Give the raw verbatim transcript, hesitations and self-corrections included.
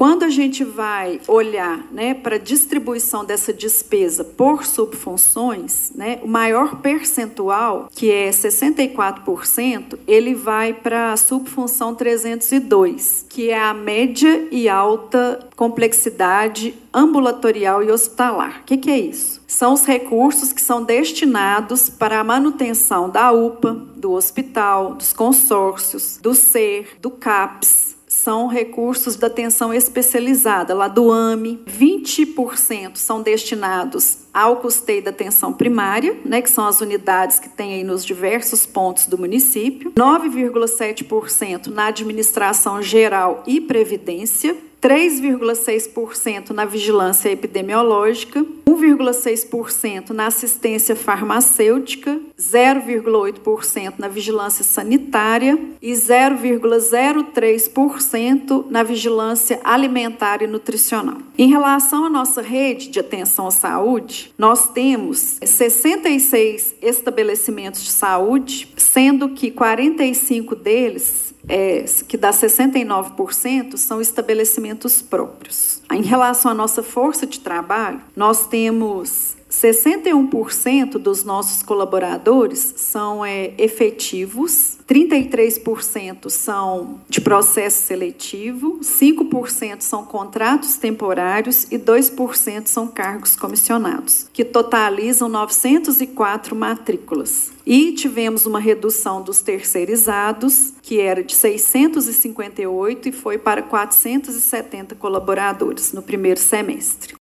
Quando a gente vai olhar, né, para a distribuição dessa despesa por subfunções, né, o maior percentual, que é sessenta e quatro por cento, ele vai para a subfunção trezentos e dois, que é a média e alta complexidade ambulatorial e hospitalar. O que, que é isso? São os recursos que são destinados para a manutenção da U P A, do hospital, dos consórcios, do SER, do CAPS. São recursos da atenção especializada, lá do A M E. vinte por cento são destinados ao custeio da atenção primária, né, que são as unidades que tem aí nos diversos pontos do município. nove vírgula sete por cento na administração geral e previdência. três vírgula seis por cento na vigilância epidemiológica, um vírgula seis por cento na assistência farmacêutica, zero vírgula oito por cento na vigilância sanitária e zero vírgula zero três por cento na vigilância alimentar e nutricional. Em relação à nossa rede de atenção à saúde, nós temos sessenta e seis estabelecimentos de saúde, sendo que quarenta e cinco deles É, que dá sessenta e nove por cento, são estabelecimentos próprios. Em relação à nossa força de trabalho, nós temos sessenta e um por cento dos nossos colaboradores são é, efetivos, trinta e três por cento são de processo seletivo, cinco por cento são contratos temporários e dois por cento são cargos comissionados, que totalizam novecentas e quatro matrículas. E tivemos uma redução dos terceirizados, que era de seiscentos e cinquenta e oito e foi para quatrocentos e setenta colaboradores no primeiro semestre.